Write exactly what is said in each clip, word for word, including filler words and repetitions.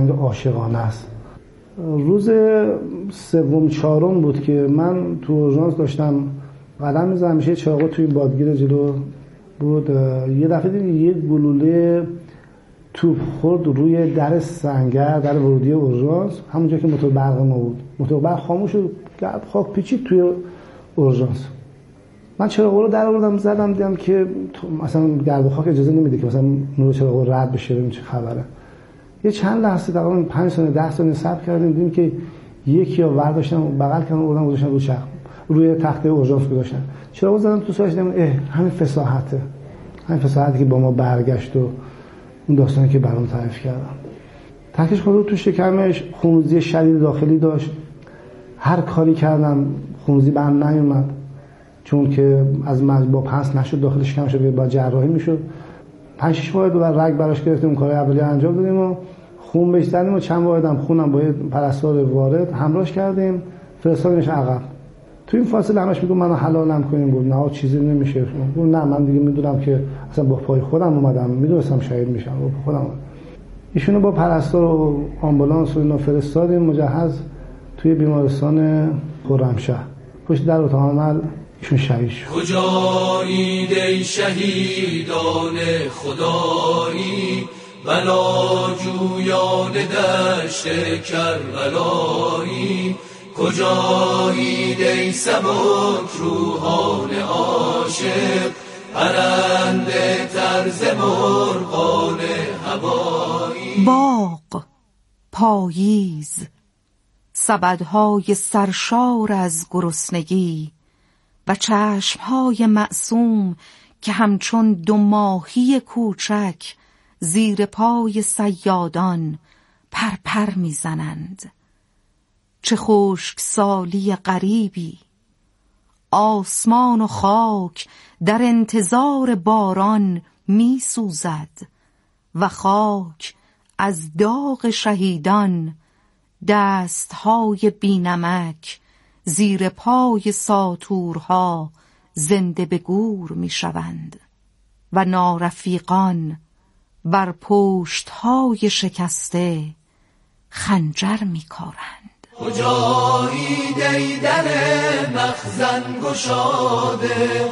جنگ عاشقانه است. روز سوم چهارم بود که من تو اورژانس داشتم قدم می‌زدم، میشه چراغ توی بادگیر جلو بود. یه دفعه دیدم یه گلوله توپ خورد روی در سنگر، در ورودی اورژانس، همونجا که موتور برق ما بود. موتور برق خاموش شد، گرد خاک پیچید توی اورژانس. من چراغ رو در آوردم زدم، دیدم که مثلا گرد خاک اجازه نمیده که مثلا نور چراغ رد بشه، ببینیم چه خبره. یه چند لحظه تقریبا پنج ثانیه ده ثانیه صبر کردیم، دیدیم که یکی رو برداشتن بغل کردن آوردن گذاشتن روی چرخ، روی تخته اورژانس گذاشتن. چراغ زدم تو سرش، دیدم اه همین فصاحته، همین فصاحتی که با ما برگشت و اون داستانی که برام تعریف کردم. تکش خورد تو شکمش، خونریزی شدید داخلی داشت. هر کاری کردم خونریزی بند نیومد، چون که از مجبور پس نشد داخل شکمش، با جراحی میشد. پنج شش واحد و رگ براش گرفتیم، اون کارهای اولیه انجام دادیم و خون بهش زدیم و چند واحدم خونم با پرستار وارد همراهش کردیم، فرستادیمش عقب. تو این فاصله همش میگم منو حلالم کنیم، بود نه چیزی نمیشه. گفت نه من دیگه میدونم که اصلا با پای خودم اومدم، میدونستم شهید میشم با خودم. ایشونو با پرستار و آمبولانس و اینا فرستادیم مجهز توی بیمارستان خرمشهر. پشت در اتاق عمل ایشون شهید شد. کجایید ای شهیدان خدایی، بلا جویان دشت کربلایی، کجایید ای سبک روحان عاشق، پرنده طرز مرغان هوایی. باغ، پاییز، سبدهای سرشار از گرسنگی و چشمهای معصوم که همچون دو ماهی کوچک زیر پای صیادان پرپر میزنند. چه خشکسالی غریبی، آسمان و خاک در انتظار باران می سوزد و خاک از داغ شهیدان، دستهای بینمک زیر پای ساطورها زنده به گور می شوند و نارفیقان بر پشتهای شکسته خنجر می کارند. کجایید ای در مخزن گشاده،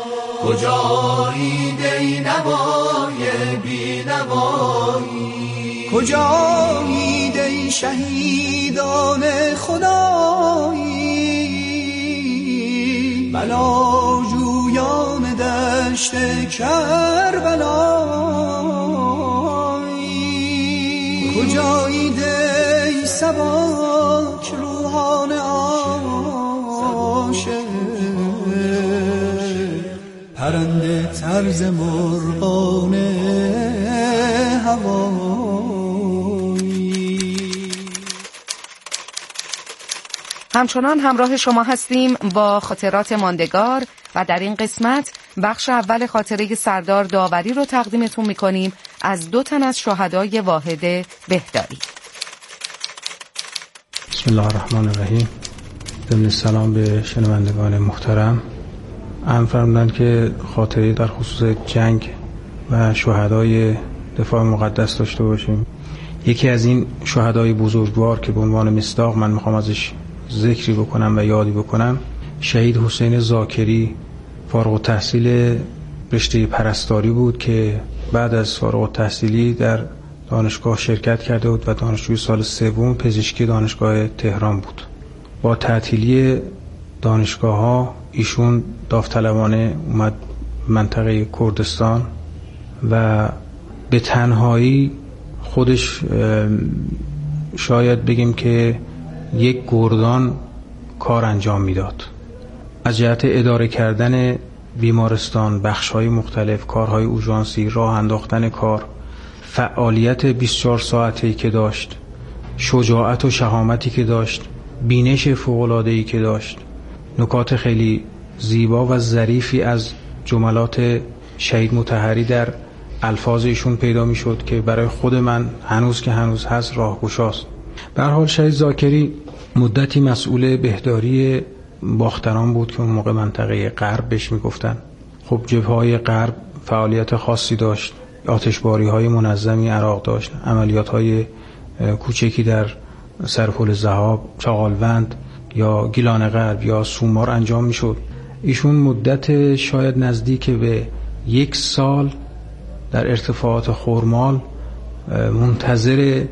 کجایید ای نوای بی نوایی، کجایید ای شهیدان خدایی، بلا جویان دشت کربلایی، کجایید ای سبک روحان عاشق، پرنده طرز مرغان هوایی. همچنان همراه شما هستیم با خاطرات ماندگار و در این قسمت بخش اول خاطره سردار داوری رو تقدیمتون میکنیم از دو تن از شهدای واحد بهداری. بسم الله الرحمن الرحیم. ضمن سلام به شنوندگان محترم. هم فرمودن که خاطره در خصوص جنگ و شهدای دفاع مقدس داشته باشیم. یکی از این شهدای بزرگوار که به عنوان مصداق من میخوام ازش ذکری بکنم و یادی بکنم، شهید حسین زاکری، فارغ التحصیل رشته پرستاری بود که بعد از فارغ التحصیلی در دانشگاه شرکت کرده بود و دانشجوی سال سوم پزشکی دانشگاه تهران بود. با تعطیلی دانشگاه ها ایشون داوطلبانه اومد منطقه کردستان و به تنهایی خودش شاید بگیم که یک گردان کار انجام میداد. از جهت اداره کردن بیمارستان، بخش‌های مختلف، کارهای اورژانسی، راه انداختن کار، فعالیت بیست و چهار ساعته‌ای که داشت، شجاعت و شهامتی که داشت، بینش فوق‌العاده‌ای که داشت، نکات خیلی زیبا و ظریفی از جملات شهید مطهری در الفاظ ایشون پیدا میشد که برای خود من هنوز که هنوز هست راهگشاست. به هر حال شهید زاکری مدتی مسئول بهداری باختران بود که اون موقع منطقه غرب بهش میگفتن. خب جبهه‌های غرب فعالیت خاصی داشت، آتشباری‌های منظمی عراق داشت، عملیات‌های کوچکی در سرپل ذهاب، چاغالوند یا گیلان غرب یا سومار انجام میشد. ایشون مدت شاید نزدیک به یک سال در ارتفاعات خرمال منتظر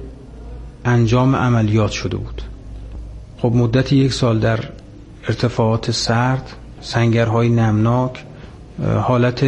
انجام عملیات شده بود. خب مدت یک سال در ارتفاعات سرد، سنگرهای نمناک، حالت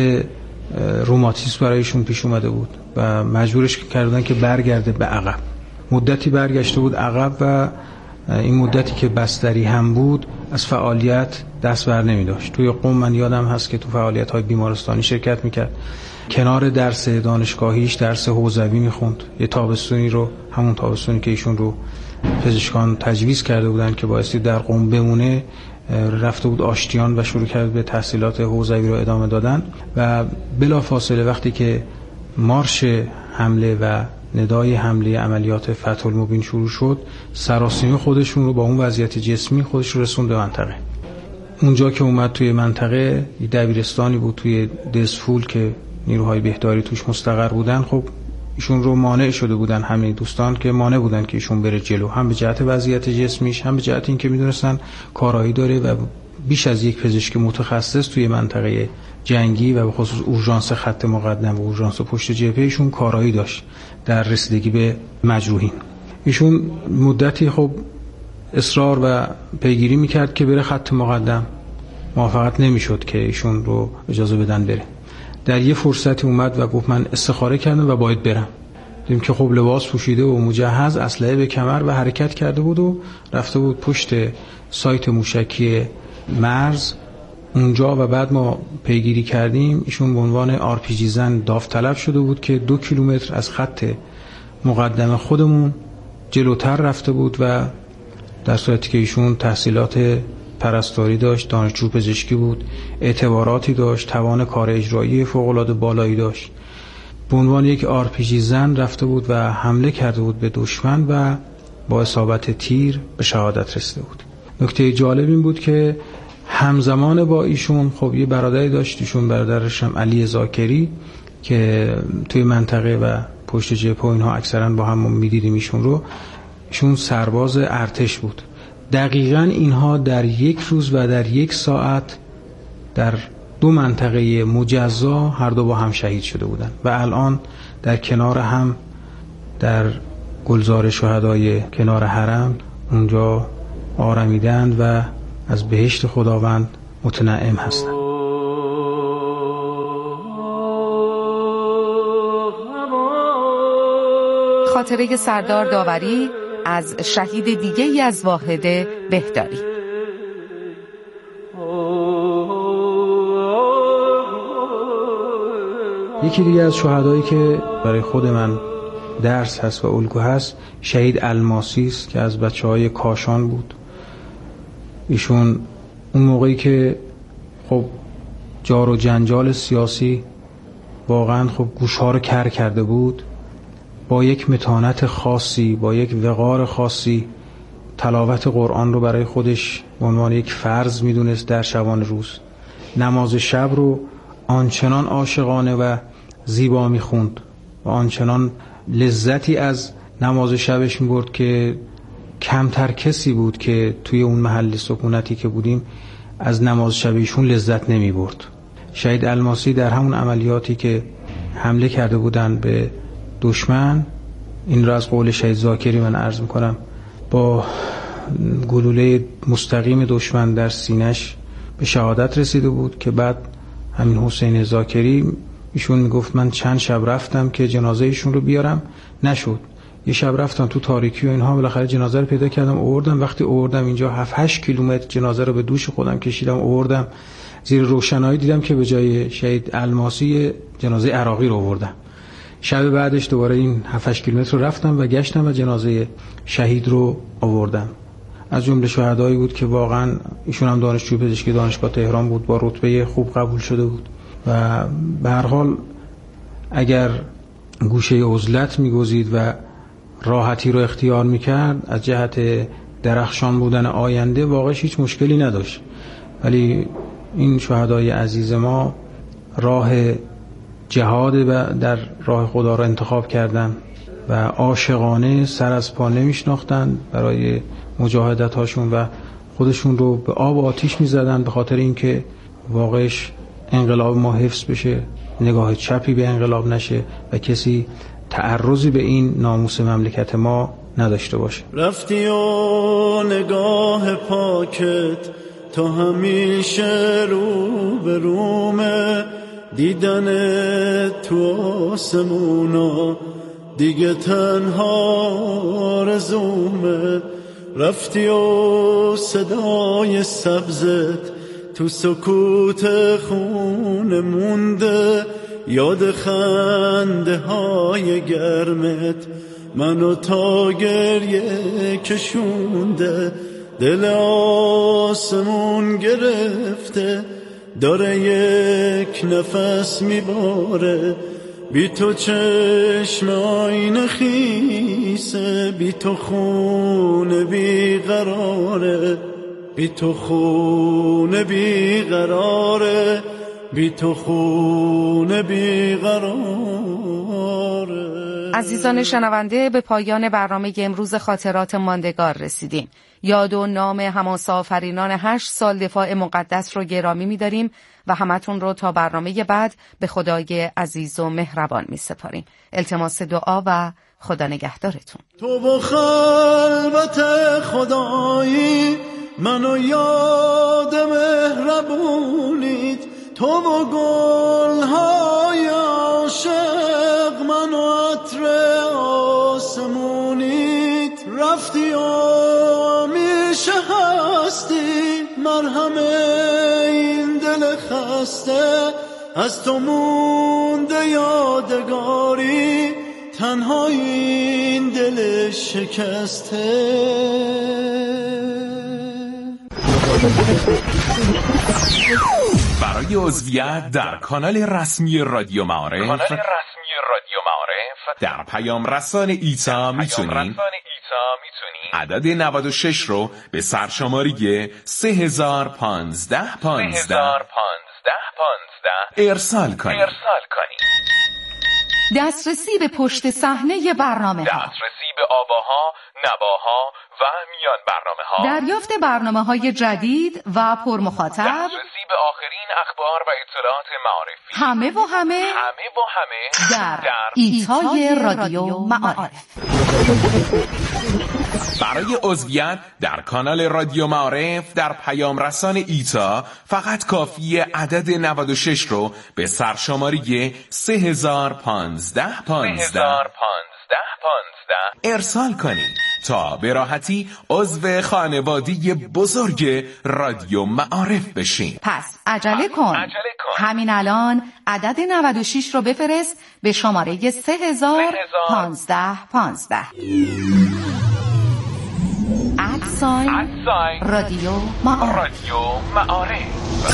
روماتیسم برایشون پیش اومده بود و مجبورش کردن که برگرده به عقب. مدتی برگشته بود عقب و این مدتی که بستری هم بود از فعالیت دست بر نمی داشت. توی قم من یادم هست که تو فعالیت های بیمارستانی شرکت میکرد. کنار درس دانشگاهیش درس حوزوی میخوند. یه تابستونی رو، همون تابستونی که ایشون رو پزشکان تجویز کرده بودن که بایستی در قم بمونه، رفته بود آشتیان و شروع کرد به تحصیلات حوزوی رو ادامه دادن و بلافاصله وقتی که مارش حمله و ندای حمله عملیات فتح المبین شروع شد، سراسیمه خودشون رو با اون وضعیت جسمی خودش رو رسوند به منطقه. اونجا که اومد توی منطقه، دبیرستانی بود توی دزفول که نیروهای بهداری توش مستقر بودن. خب ایشون رو مانع شده بودن، همه دوستان که مانع بودن که ایشون بره جلو، هم به جهت وضعیت جسمیش، هم به جهت اینکه میدونستن کارایی داره و بیش از یک پزشک متخصص توی منطقه جنگی و به خصوص اورژانس خط مقدم و اورژانس پشت جبهه ایشون کارایی داشت در رسیدگی به مجروحین. ایشون مدتی خب اصرار و پیگیری میکرد که بره خط مقدم، موافقت نمیشد که ایشون رو اجازه بدن بره. در یه فرصتی اومد و گفت من استخاره کردم و باید برم. دیدیم که خب لباس پوشیده و مجهز، اسلحه به کمر و حرکت کرده بود و رفته بود پشت سایت موشکی مرز اونجا و بعد ما پیگیری کردیم. ایشون به عنوان آر پی جی زن داوطلب شده بود که دو کیلومتر از خط مقدم خودمون جلوتر رفته بود و در صورتی که ایشون تحصیلات پرستاری داشت، دانشجو پزشکی بود، اعتباراتی داشت، توان کار اجرایی فوق‌العاده بالایی داشت، به عنوان یک آر پی جی زن رفته بود و حمله کرده بود به دشمن و با اصابت تیر به شهادت رسیده بود. نکته جالب این بود که همزمان با ایشون خب یه برادری داشت، ایشون برادرش هم علی زاکری که توی منطقه و پشت جبهه اینها اکثرا با هم می‌دیدیم ایشون رو. ایشون سرباز ارتش بود. دقیقاً اینها در یک روز و در یک ساعت در دو منطقه مجزا هر دو با هم شهید شده بودند و الان در کنار هم در گلزار شهدای کنار حرم اونجا آرمیدند و از بهشت خداوند متنعم هستند. خاطره سردار داوری از شهید دیگه ای از واحد بهداری. یکی دیگه از شهدایی که برای خود من درس هست و الگو هست شهید الماسی است که از بچه‌های کاشان بود. ایشون اون موقعی که خب جار و جنجال سیاسی واقعا خب گوش‌ها رو کر کرده بود، با یک متانت خاصی، با یک وقار خاصی تلاوت قرآن رو برای خودش به عنوان یک فرض میدونست در شبان روز. نماز شب رو آنچنان عاشقانه و زیبا میخوند و آنچنان لذتی از نماز شبش میبرد که کمتر کسی بود که توی اون محل سکونتی که بودیم از نماز شبیشون لذت نمیبرد. شهید الماسی در همون عملیاتی که حمله کرده بودن به دشمن، این را از قول شهید زاکری من عرض میکنم، با گلوله مستقیم دشمن در سینش به شهادت رسیده بود که بعد همین حسین زاکری ایشون میگفت من چند شب رفتم که جنازه ایشون رو بیارم، نشد. یه شب رفتم تو تاریکی و اینها، بالاخره جنازه رو پیدا کردم، آوردم. وقتی آوردم اینجا هفت هشت کیلومتر جنازه رو به دوش خودم کشیدم، آوردم زیر روشنایی، دیدم که به جای شهید الماسی جنازه عراقی رو آوردم. شب بعدش دوباره این هفت هشت کیلومتر رو رفتم و گشتم و جنازه شهید رو آوردم. از جمله شهدایی بود که واقعا ایشون هم دانشجو پزشکی دانشگاه تهران بود، با رتبه خوب قبول شده بود و به هر حال اگر گوشه عزلت می‌گزید و راحتی رو اختیار می‌کرد، از جهت درخشان بودن آینده واقعا هیچ مشکلی نداشت. ولی این شهدای عزیز ما راه جهاد و در راه خدا رو انتخاب کردن و عاشقانه سر از پا نمیشناختن برای مجاهدت هاشون و خودشون رو به آب و آتیش میزدن به خاطر اینکه واقعش انقلاب ما حفظ بشه، نگاه چپی به انقلاب نشه و کسی تعرضی به این ناموس مملکت ما نداشته باشه. رفتی و نگاه پاکت تا همیشه رو به رومه، دیدن تو آسمونا دیگه تنها آرزومه. رفتی و صدای سبزت تو سکوت خونه مونده، یاد خنده های گرمت منو تا گریه کشونده. دل آسمون گرفته داره یک نفس میباره، بی تو چشم آینه خیسه، بی تو خونه بی قراره، بی تو خونه بی قراره، بی تو خونه بی قراره. عزیزان شنونده، به پایان برنامه امروز خاطرات ماندگار رسیدیم. یاد و نام حماسه‌آفرینان هشت سال دفاع مقدس رو گرامی می‌داریم و همتون رو تا برنامه بعد به خدای عزیز و مهربان می‌سپاریم. التماس دعا و خدا نگهدارتون. تو با خلوت خدایی منو یاد مهربونیت، تو با گل‌های عاشق منو عطر آسمونیت. رفتی و میشه هستی مرهم این دل خسته، از تو مونده یادگاری تنها این دل شکسته. برای عضویت در کانال رسمی رادیو معارف کانال رسمی رادیو معارف در پیام رسان ایتا میتونید عدد نود و شش رو به سرشماری سه هزار و پانزده پانزده ارسال کنید. دسترسی به پشت صحنه برنامه ها، دسترسی به آواها، نواها و میان برنامه ها، دریافت برنامه های جدید و پرمخاطب، دسترسی به آخرین اخبار و اطلاعات معارفی، همه و همه همه و همه در, در ایتای رادیو معارف. برای عضویت در کانال رادیو معارف در پیام رسان ایتا فقط کافیه عدد نود و شش رو به سرشماری سه هزار و پانزده پانزده ارسال کنید تا به راحتی عضو خانواده بزرگ رادیو معارف بشین. پس عجله کن. عجله کن. همین الان عدد نود و شش رو بفرست به شماره سه هزار و پانزده پانزده. ادساین رادیو معارف. رادیو معارف.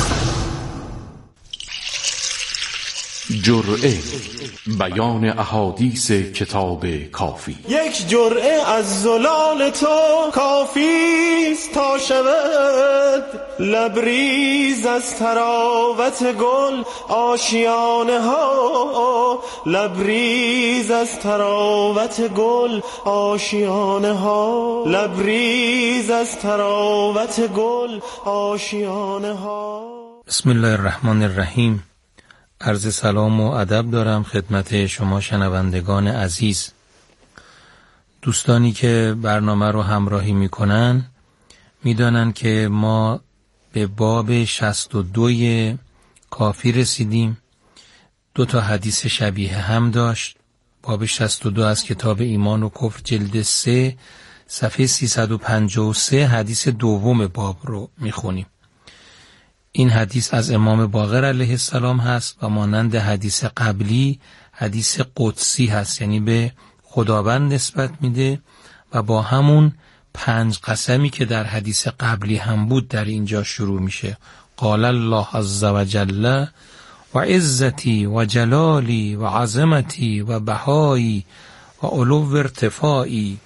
جرعه، بیان احادیث کتاب کافی. یک جرعه از زلال تو کافیست تا شود لبریز از تراوت گل آشیانه ها، لبریز از تراوت گل آشیانه ها، لبریز از تراوت گل آشیانه ها. بسم الله الرحمن الرحیم. عرض سلام و ادب دارم خدمت شما شنوندگان عزیز. دوستانی که برنامه رو همراهی میکنن میدانن که ما به باب شصت و دو کافی رسیدیم. دو تا حدیث شبیه هم داشت. باب شصت و دو از کتاب ایمان و کفر جلد سه صفحه سیصد و پنجاه و سه حدیث دوم باب رو میخونیم. این حدیث از امام باقر علیه السلام هست و مانند حدیث قبلی حدیث قدسی هست، یعنی به خداوند نسبت میده و با همون پنج قسمی که در حدیث قبلی هم بود در اینجا شروع میشه. قال الله عز و جل و عزتی و جلالی و عظمتی و بهایی و علو ارتفاعی.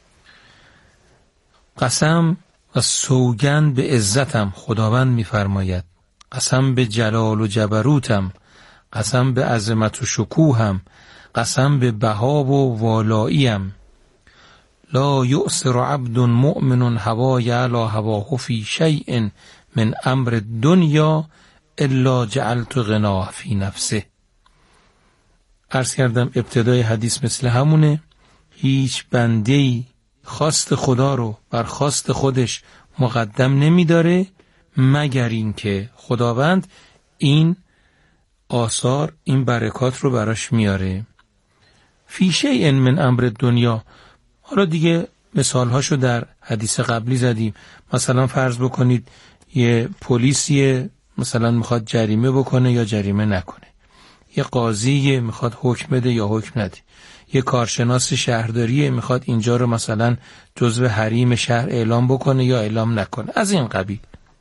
قسم و سوگند به عزتم، خداوند میفرماید، قسم به جلال و جبروتم، قسم به عظمت و شکوهم، قسم به بها و والاییم. لا یؤثر عبد مؤمن هوای علی هواه فی شیء من امر دنیا الا جعلت غناه فی نفسه. عرض کردم ابتدای حدیث مثل همونه. هیچ بنده‌ای خواست خدا رو بر خواست خودش مقدم نمی داره مگر این که خداوند این آثار، این برکات رو براش میاره. فی شیء من امر دنیا. حالا دیگه مثال هاشو در حدیث قبلی زدیم. مثلا فرض بکنید یه پلیسی مثلا میخواد جریمه بکنه یا جریمه نکنه، یه قاضی میخواد حکم بده یا حکم نده، یه کارشناس شهرداری میخواد اینجا رو مثلا جزو حریم شهر اعلام بکنه یا اعلام نکنه، از این قبیل.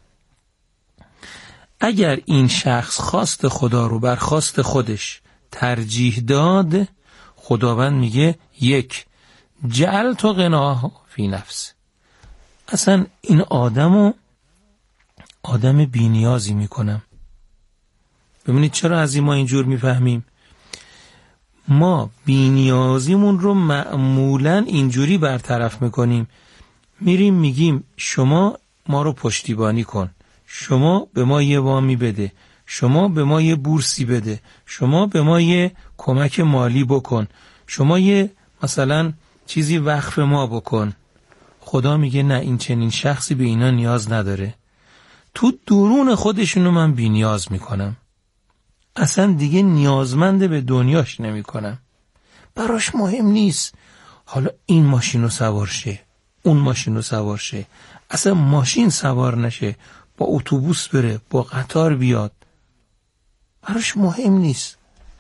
اگر این شخص خواست خدا رو بر خواست خودش ترجیح داد، خداوند میگه یک، جعلت غناه فی نفس. اصلا این آدمو آدم بی‌نیازی میکنم. ببینید چرا از این ما اینجور میفهمیم؟ ما بی‌نیازیمون رو معمولاً اینجوری برطرف میکنیم، میریم میگیم شما ما رو پشتیبانی کن، شما به ما یه وامی بده، شما به ما یه بورسی بده، شما به ما یه کمک مالی بکن، شما یه مثلا چیزی وقف ما بکن. خدا میگه نه، این چنین شخصی به اینا نیاز نداره. تو درون خودشونو من بی نیاز میکنم، اصلا دیگه نیازمند به دنیاش نمیکنم، براش مهم نیست حالا این ماشینو سوار شه، اون ماشینو سوار شه، اصلا ماشین سوار نشه، با اتوبوس بره، با قطار بیاد، براش مهم نیست.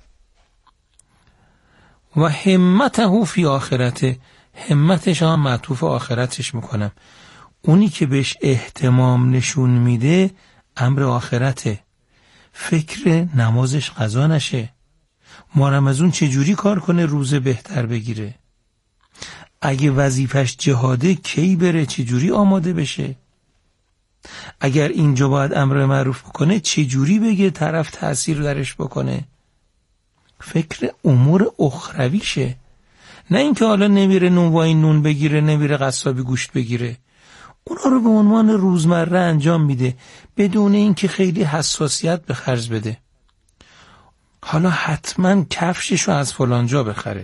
و همته فی آخرته، همتش هم معطوف آخرتش میکنم. اونی که بهش اهتمام نشون میده امر آخرته. فکر نمازش قضا نشه، ما رمضان چجوری کار کنه روزه بهتر بگیره، اگه وظیفش جهاده کی بره، چجوری آماده بشه، اگر اینجا باید امر معروف بکنه چجوری بگه طرف تأثیر درش بکنه. فکر امور اخرویشه، نه اینکه حالا نمیره نونوایی نون بگیره، نمیره قصابی گوشت بگیره. اونا رو به عنوان روزمره انجام میده بدون اینکه خیلی حساسیت به خرج بده. حالا حتما کفشش رو از فلان جا بخره،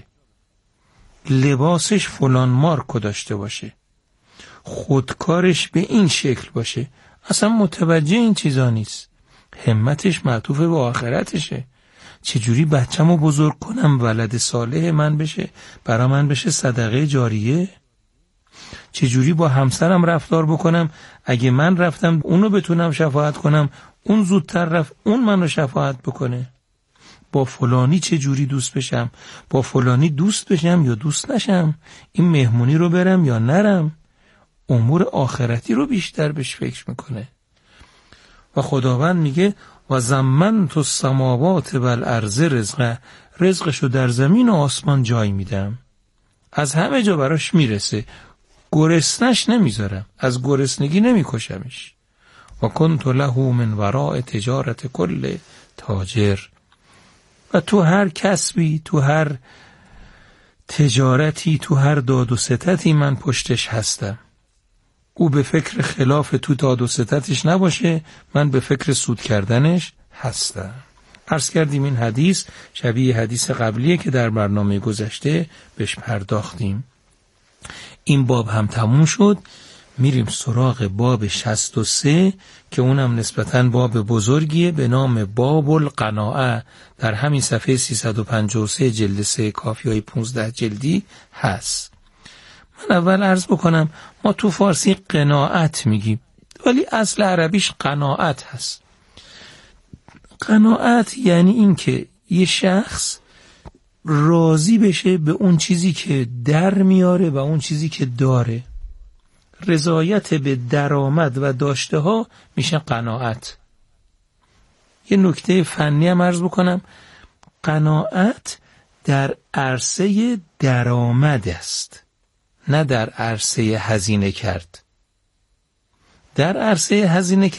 لباسش فلان مارکو داشته باشه، خودکارش به این شکل باشه، اصلا متوجه این چیزا نیست. همتش معطوف به آخرتشه. چجوری بچه‌مو بزرگ کنم ولد صالح من بشه، برا من بشه صدقه جاریه؟ چجوری با همسرم رفتار بکنم اگه من رفتم اونو بتونم شفاعت کنم، اون زودتر رفت اون منو شفاعت بکنه؟ با فلانی چجوری دوست بشم، با فلانی دوست بشم یا دوست نشم، این مهمونی رو برم یا نرم؟ امور آخرتی رو بیشتر بهش فکر میکنه. و خداوند میگه و زمنت السماوات والارض رزقه، رزقشو در زمین و آسمان جای میدم، از همه جا براش میرسه، گرسنش نمیذارم، از گرسنگی نمیکشمش. و کنت له من وراء تجارت کل تاجر، و تو هر کسبی، تو هر تجارتی، تو هر داد و ستتی من پشتش هستم. او به فکر خلاف تو داد و ستتش نباشه، من به فکر سود کردنش هستم. عرض کردیم این حدیث شبیه حدیث قبلیه که در برنامه گذشته بهش پرداختیم. این باب هم تموم شد، میریم سراغ باب شصت و سه که اونم نسبتاً باب بزرگیه به نام باب القناعه، در همین صفحه سیصد و پنجاه و سه جلد سه کافیای پانزده جلدی هست. من اول عرض بکنم ما تو فارسی قناعت میگیم ولی اصل عربیش قناعت هست. قناعت یعنی این که یه شخص راضی بشه به اون چیزی که در میاره و اون چیزی که داره. رضایت به درآمد و داشته ها میشه قناعت. یه نکته فنی هم عرض بکنم، قناعت در عرصه درآمد است، نه در عرصه هزینه کرد. در عرصه هزینه کرد پای اسراف و اقتصاد باز میشه.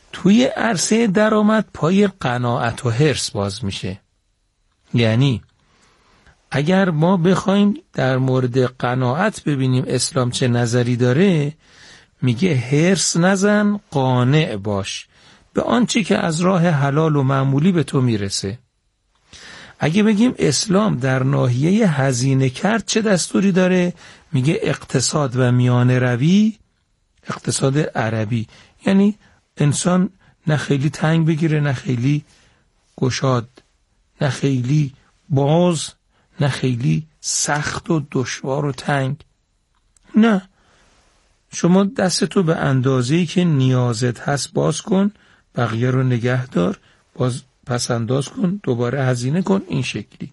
توی عرصه درآمد پای قناعت و حرص باز میشه. یعنی اگر ما بخوایم در مورد قناعت ببینیم اسلام چه نظری داره، میگه حرص نزن، قانع باش به آنچه که از راه حلال و معمولی به تو میرسه. اگه بگیم اسلام در ناحیه هزینه کرد چه دستوری داره، میگه اقتصاد و میانه روی، اقتصاد عربی، یعنی انسان نه خیلی تنگ بگیره نه خیلی گشاد، نه خیلی باز نه خیلی سخت و دشوار و تنگ. نه، شما دستتو به اندازه‌ای که نیازت هست باز کن، بقیه رو نگه دار، باز پس انداز کن، دوباره هزینه کن. این شکلی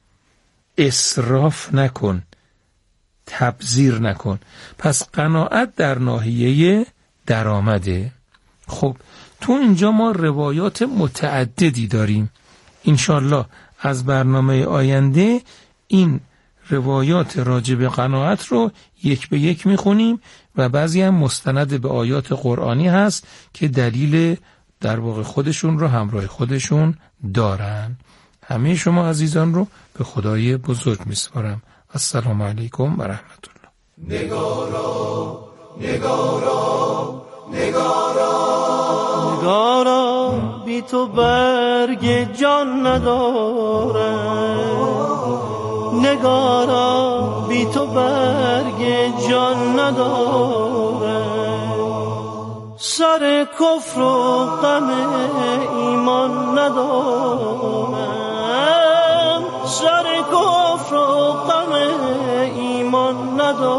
اسراف نکن، تبذیر نکن. پس قناعت در ناحیه درآمده. خب تو اینجا ما روایات متعددی داریم. انشالله از برنامه آینده این روایات راجع به قناعت رو یک به یک میخونیم و بعضی هم مستند به آیات قرآنی هست که دلیل در واقع خودشون رو همراه خودشون دارن. همه شما عزیزان رو به خدای بزرگ میسپارم. السلام علیکم و رحمت الله. نگارا نگارا نگارا نگارا بی تو برگ جان نداره، نگارا بی تو برگ جان نداره، سر کفر و غم ایمان ندارم، سر کفر و غم ایمان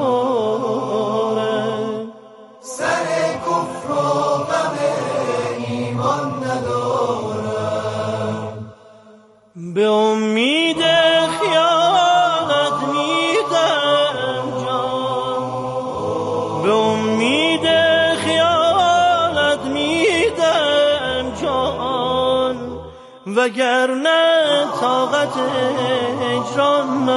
ندارم، سر کفر و غم ایمان ندارم، به امید خیالت میدم جان، به امید خیالت میدم جان، وگرنه طاقت هجران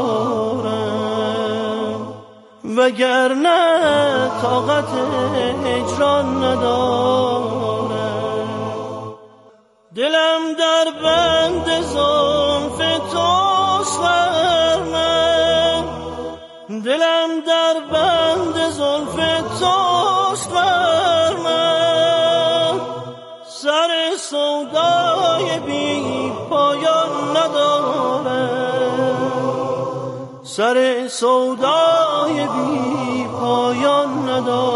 ندارم، وگرنه طاقت هجران ندارم، دلم در بند زلف توست ورنه، دلم در بند زلف توست ورنه، سر سودای بی پایان ندارم، سر سودای بی پایان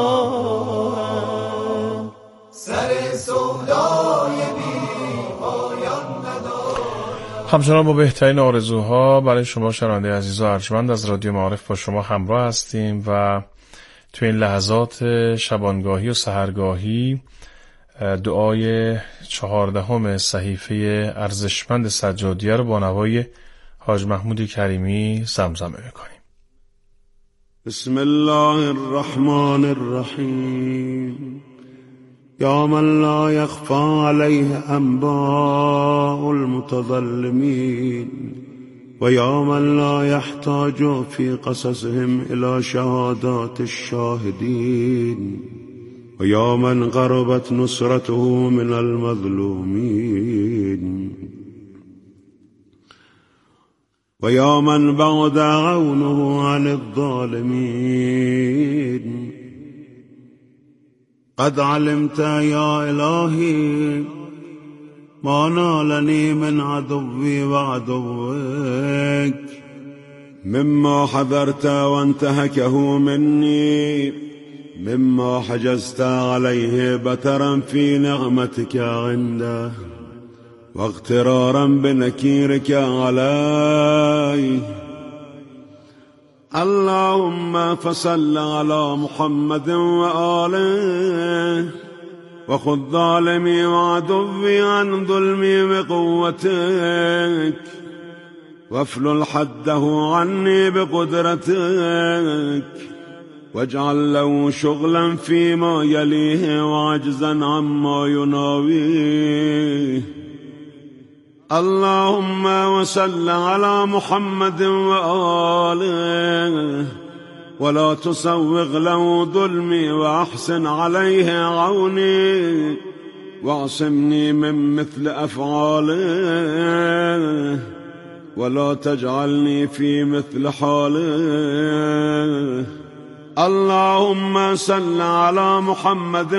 ندارم، سر سودای بی پایان ندارم. همچنان با بهترین آرزوها برای شما شنونده عزیز و ارجمند از رادیو معارف با شما همراه هستیم و تو این لحظات شبانگاهی و سحرگاهی دعای چهاردهم صحیفه ارزشمند سجادیه رو با نوای حاج محمود کریمی زمزمه می‌کنیم. بسم الله الرحمن الرحیم. یا من لا یخفى علیه انباء المتظلمین و یا من لا یحتاج فی قصصهم الى شهادات الشاهدین و یا من قربت نصرته من المظلومین و یا من بعد عونه عن الظالمین. قد علمت یا الهی ما نالنی من عدوی و عدوک مما حذرت وانتهكه مني مما حجزت عليه بترا في نعمتك عنده واغترارا بنكيرك عليه. اللهم فصل على محمد وآله وخذ ظالمي وعدوي عن ظلمي بقوتك وافلل حده عني بقدرتك واجعل له شغلا فيما يليه وعجزا عما يناويه. اللهم وصل على محمد وآله ولا تسوغ له ظلمي وأحسن عليه عوني واعصمني من مثل أفعاله ولا تجعلني في مثل حاله. اللهم صل على محمد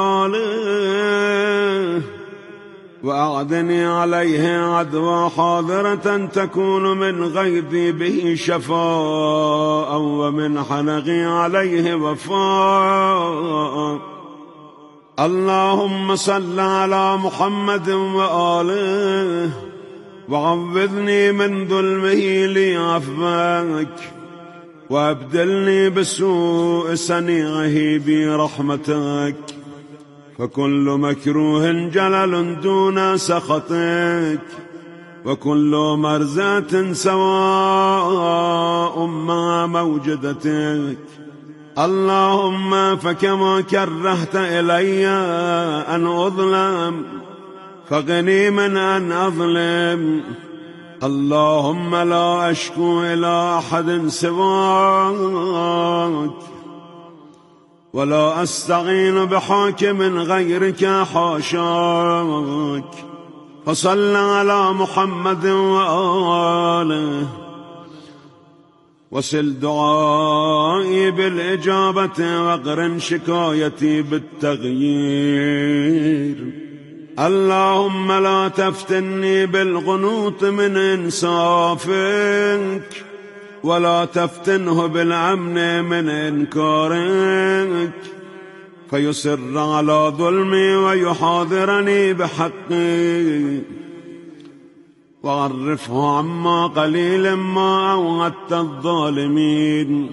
وآله وأعدني عليه عدوى حاضرة تكون من غيظي به شفاء ومن حنقي عليه وفاء. اللهم صل على محمد وآله وعوذني من ظلمه لي عفوك وابدلني بسوء صنيعه برحمتك. فكل مكروه جلل دون سخطك وكل مرزة سواء مع موجدتك. اللهم فكما كرهت إلي أن أظلم فغني من أن أظلم. اللهم لا أشكو إلى أحد سواك ولا أستعين بحاكم غيرك حاشاك. فصل على محمد وآله وسل دعائي بالإجابة واقرن شكايتي بالتغيير. اللهم لا تفتني بالقنوط من إنصافك ولا تفتنه بالأمن من إنكارك فيسر على ظلمي ويحاضرني بحقي. وعرفه عما قليل ما أوعدت الظالمين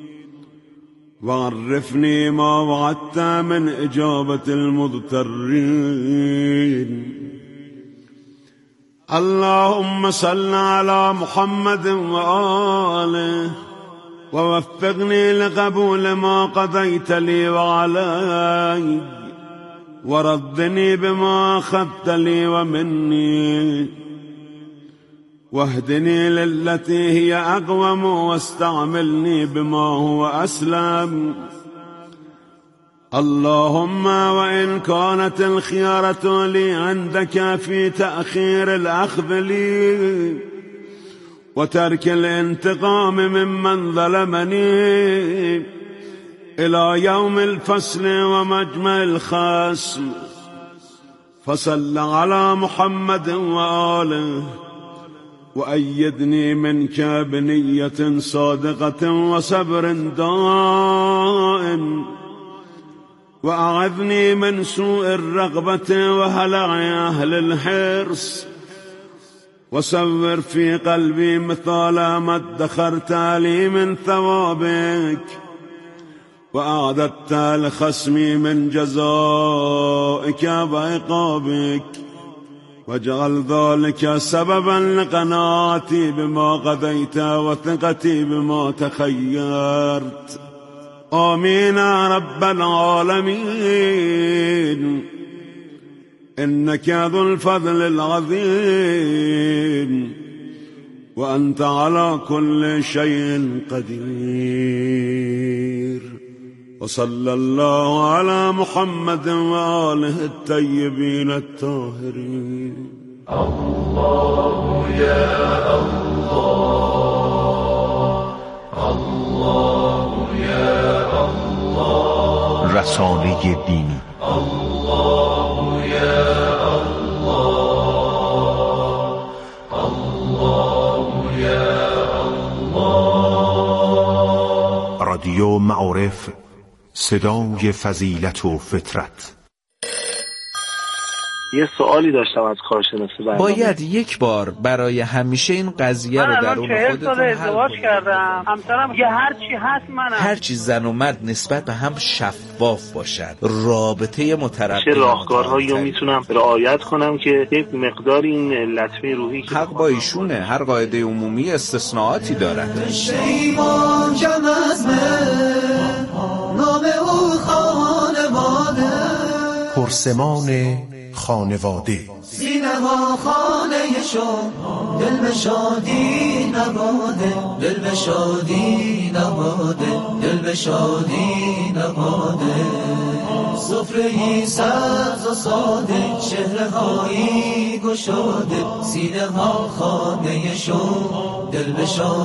وعرفني ما وعدت من إجابة المضطرين. اللهم صل على محمد وآله ووفقني لقبول ما قضيت لي وعلي وردني بما أخذت لي ومني واهدني للتي هي أقوم واستعملني بما هو أسلم. اللهم وإن كانت الخيارة لي عندك في تأخير الأخذ لي وترك الانتقام ممن ظلمني إلى يوم الفصل ومجمع الخصم فصل على محمد وآله وأيدني منك بنية صادقة وصبر دائم وأعذني من سوء الرغبة وهلع أهل الحرص وصور في قلبي مثال ما ادخرت لي من ثوابك وأعددت لخصمي من جزائك وعقابك واجعل ذلك سببا لقناعتي بما قضيت وثقتي بما تخيرت. آمين يا رب العالمين. إنك ذو الفضل العظيم وأنت على كل شيء قدير. وصلى الله على محمد وآله الطيبين الطاهرين. الله يا الله الله يا الله. رسانه دینی. الله يا الله الله يا الله. رادیو معارف، صدای فضیلت و فطرت. یه سوالی داشتم از کارشناسی برنامه. باید یک بار برای همیشه این قضیه رو درون خودتون حل ازدواج کردم. همسرم یه هر چی هست منم. هر چی زن و مرد نسبت به هم شفاف باشد. رابطه مترقی. چه راهکارهایی رو میتونم رعایت کنم که یک مقدار این لطمه روحی که حق با ایشونه. هر قاعده عمومی استثناءاتی دارد. شیمان کم از من نام او خانواده پرسمان خانواده. سینما خانه شو دل به شادی نباده دل به شادی نباده دل به شادی نهاده، سفره‌ای سبز و ساده، چهره‌هایی گشاده، سینه ها خانه شو دل بشاد.